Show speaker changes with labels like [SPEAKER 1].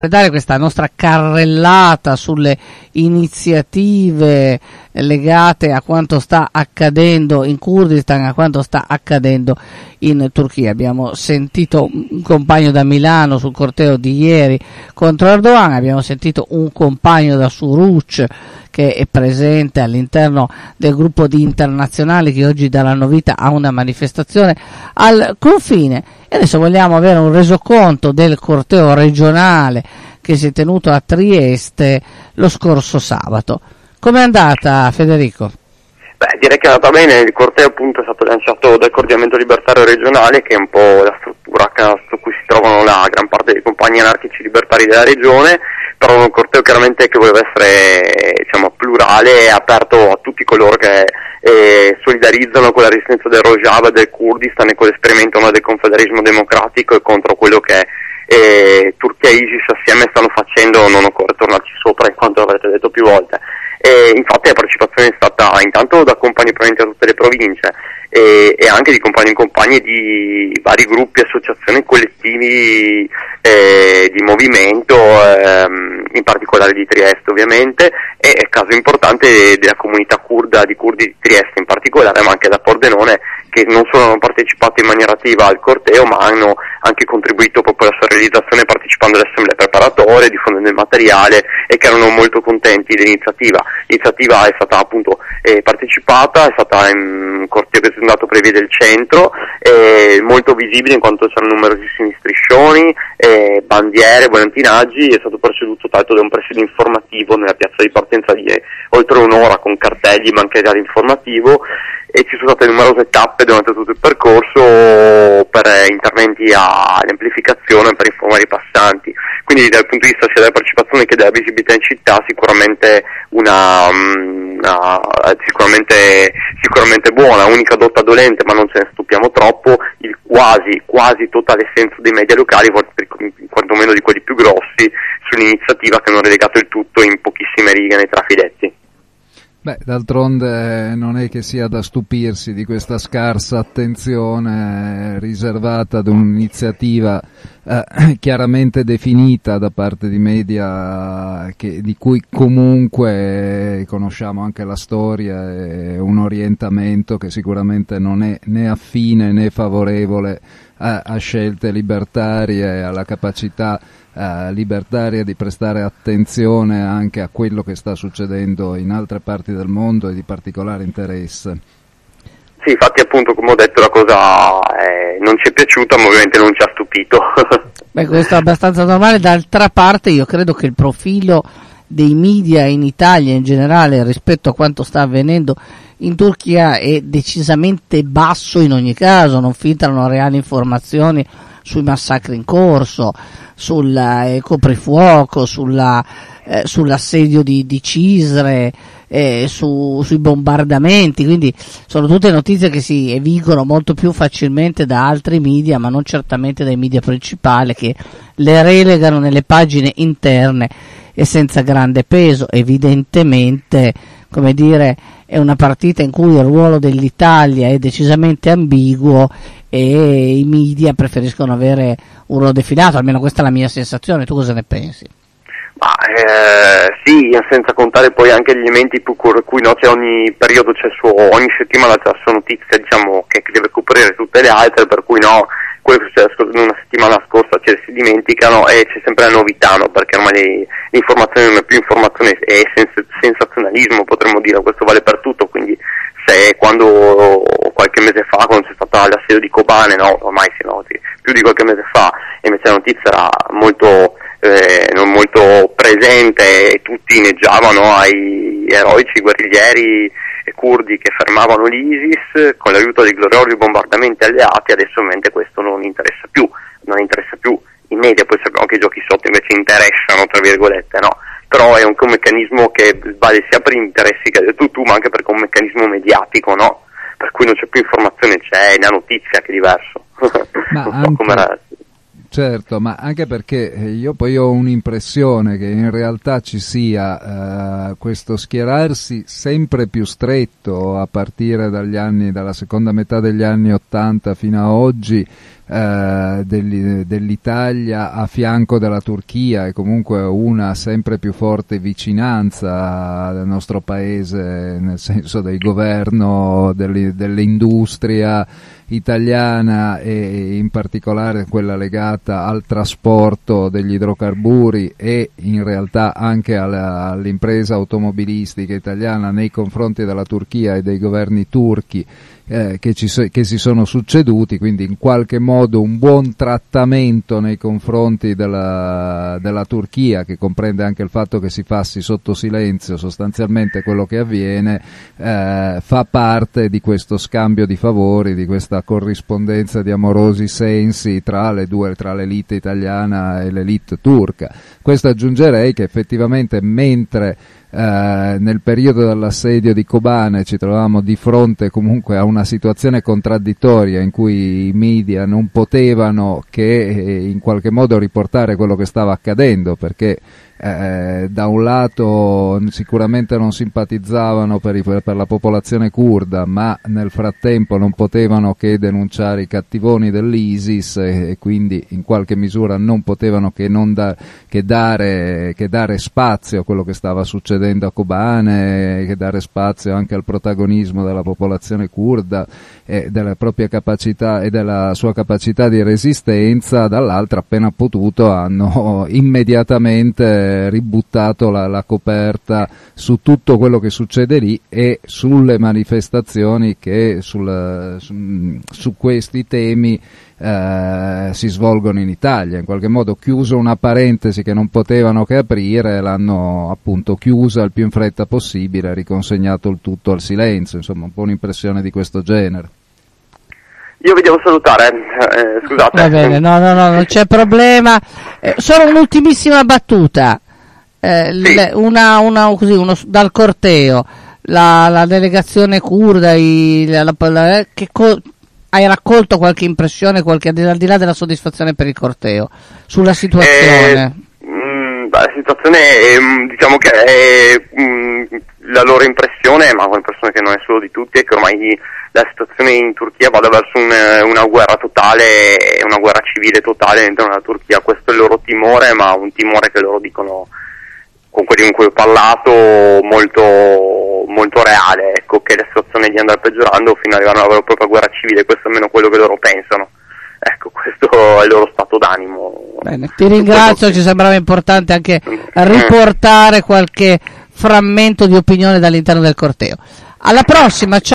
[SPEAKER 1] dare questa nostra carrellata sulle iniziative legate a quanto sta accadendo in Kurdistan, a quanto sta accadendo in Turchia. Abbiamo sentito un compagno da Milano sul corteo di ieri contro Erdogan, abbiamo sentito un compagno da Suruc che è presente all'interno del gruppo di internazionali che oggi daranno vita a una manifestazione al confine, e adesso vogliamo avere un resoconto del corteo regionale che si è tenuto a Trieste lo scorso sabato. Com'è andata, Federico?
[SPEAKER 2] Beh, direi che è andata bene. Il corteo appunto è stato lanciato dal Coordinamento Libertario Regionale, che è un po' la struttura su cui si trovano la gran parte dei compagni anarchici libertari della regione, però un corteo chiaramente che voleva essere, diciamo, plurale e aperto a tutti coloro che solidarizzano con la resistenza del Rojava e del Kurdistan e con l'esperimento del confederalismo democratico e contro quello che Turchia e ISIS assieme stanno facendo. Non occorre tornarci sopra, in quanto avrete detto più volte. Infatti la partecipazione è stata intanto da compagni provenienti da tutte le province e anche di compagni in compagni di vari gruppi, associazioni, collettivi di movimento, in particolare di Trieste ovviamente, e caso importante della comunità curda, di curdi di Trieste in particolare, ma anche da Pordenone, che non solo hanno partecipato in maniera attiva al corteo, ma hanno anche contribuito proprio alla sua realizzazione partecipando alle assemblee preparatorie, diffondendo il materiale, e che erano molto contenti dell'iniziativa. L'iniziativa è stata appunto partecipata, è stata in un corteo presentato per le vie del centro, molto visibile in quanto c'erano numerosissimi striscioni, bandiere, volantinaggi. È stato preceduto tanto da un presidio informativo nella piazza di partenza di oltre un'ora con cartelli, bancheggiate informativo, e ci sono state numerose tappe durante tutto il percorso per interventi all'amplificazione per informare i passanti. Quindi dal punto di vista sia della partecipazione che della visibilità in città sicuramente sicuramente buona. Unica dotta dolente, ma non ce ne stupiamo troppo, il quasi totale senso dei media locali, quantomeno di quelli più grossi, sull'iniziativa, che hanno relegato il tutto in pochissime righe nei trafiletti.
[SPEAKER 3] Beh, d'altronde non è che sia da stupirsi di questa scarsa attenzione riservata ad un'iniziativa chiaramente definita da parte di media di cui comunque conosciamo anche la storia e un orientamento che sicuramente non è né affine né favorevole a scelte libertarie e alla capacità libertaria di prestare attenzione anche a quello che sta succedendo in altre parti del mondo e di particolare interesse.
[SPEAKER 2] Sì, infatti appunto, come ho detto, la cosa non ci è piaciuta, ma ovviamente non ci ha stupito.
[SPEAKER 1] Beh, questo è abbastanza normale. D'altra parte io credo che il profilo dei media in Italia in generale rispetto a quanto sta avvenendo in Turchia è decisamente basso in ogni caso, non filtrano reali informazioni sui massacri in corso, sul coprifuoco, sull'assedio di Cizre, sui bombardamenti, quindi sono tutte notizie che si evincono molto più facilmente da altri media, ma non certamente dai media principali, che le relegano nelle pagine interne e senza grande peso. Evidentemente, come dire, è una partita in cui il ruolo dell'Italia è decisamente ambiguo e i media preferiscono avere un ruolo defilato, almeno questa è la mia sensazione. Tu cosa ne pensi?
[SPEAKER 2] Ma sì, senza contare poi anche gli elementi per cui no, ogni periodo ogni settimana c'è la sua notizia, diciamo, che deve coprire tutte le altre, per cui no, quello che succede una settimana scorsa si dimenticano e c'è sempre la novità, no? Perché ormai l'informazione non è più informazione, è sensazionalismo, potremmo dire. Questo vale per tutto, quindi se quando qualche mese fa, quando c'è stata l'assedio di Kobane, no, ormai più di qualche mese fa, e invece la notizia era non molto presente e tutti inneggiavano ai eroici guerriglieri curdi che fermavano l'ISIS con l'aiuto dei gloriosi bombardamenti alleati. Adesso ovviamente questo non interessa più i media. Poi sappiamo che i giochi sotto invece interessano, tra virgolette, no? Però è un meccanismo che vale sia per gli interessi che hai detto tu, ma anche perché è un meccanismo mediatico, no? Per cui non c'è più informazione, c'è la notizia, che è diverso.
[SPEAKER 3] Ma certo, ma anche perché io poi ho un'impressione che in realtà ci sia questo schierarsi sempre più stretto a partire dalla seconda metà degli anni '80 fino a oggi dell'Italia a fianco della Turchia e comunque una sempre più forte vicinanza del nostro paese, nel senso del governo, dell'industria italiana e in particolare quella legata al trasporto degli idrocarburi e in realtà anche all'impresa automobilistica italiana nei confronti della Turchia e dei governi turchi che si sono succeduti, quindi in qualche modo un buon trattamento nei confronti della Turchia, che comprende anche il fatto che si passi sotto silenzio sostanzialmente quello che avviene, fa parte di questo scambio di favori, di questa corrispondenza di amorosi sensi tra l'elite italiana e l'elite turca. Questo aggiungerei che effettivamente mentre nel periodo dell'assedio di Kobane ci trovavamo di fronte comunque a una situazione contraddittoria in cui i media non potevano che in qualche modo riportare quello che stava accadendo, perché da un lato sicuramente non simpatizzavano per la popolazione curda, ma nel frattempo non potevano che denunciare i cattivoni dell'ISIS e quindi in qualche misura non potevano che dare spazio a quello che stava succedendo a Kobane, che dare spazio anche al protagonismo della popolazione curda e della propria capacità e della sua capacità di resistenza. Dall'altra, appena potuto, hanno immediatamente ributtato la coperta su tutto quello che succede lì e sulle manifestazioni che su questi temi si svolgono in Italia. In qualche modo, chiuso una parentesi che non potevano che aprire, l'hanno appunto chiusa il più in fretta possibile, riconsegnato il tutto al silenzio, insomma un po' un'impressione di questo genere.
[SPEAKER 2] Io vi devo salutare, scusate.
[SPEAKER 1] Va bene, no, non c'è problema. Solo un'ultimissima battuta.
[SPEAKER 2] Sì.
[SPEAKER 1] Dal corteo, la delegazione curda, hai raccolto qualche impressione, al di là della soddisfazione per il corteo, sulla situazione?
[SPEAKER 2] La situazione diciamo che è la loro impressione, ma un'impressione che non è solo di tutti, è che ormai la situazione in Turchia vada verso una guerra totale, una guerra civile totale dentro la Turchia. Questo è il loro timore, ma un timore che loro dicono, con quelli con cui ho parlato, molto, molto reale, ecco, che la situazione di andare peggiorando fino ad arrivare a una vera e propria guerra civile. Questo è almeno quello che loro pensano. Ecco, questo è il loro stato d'animo.
[SPEAKER 1] Bene, ti ringrazio, ci sembrava importante anche riportare qualche frammento di opinione dall'interno del corteo. Alla prossima, ciao.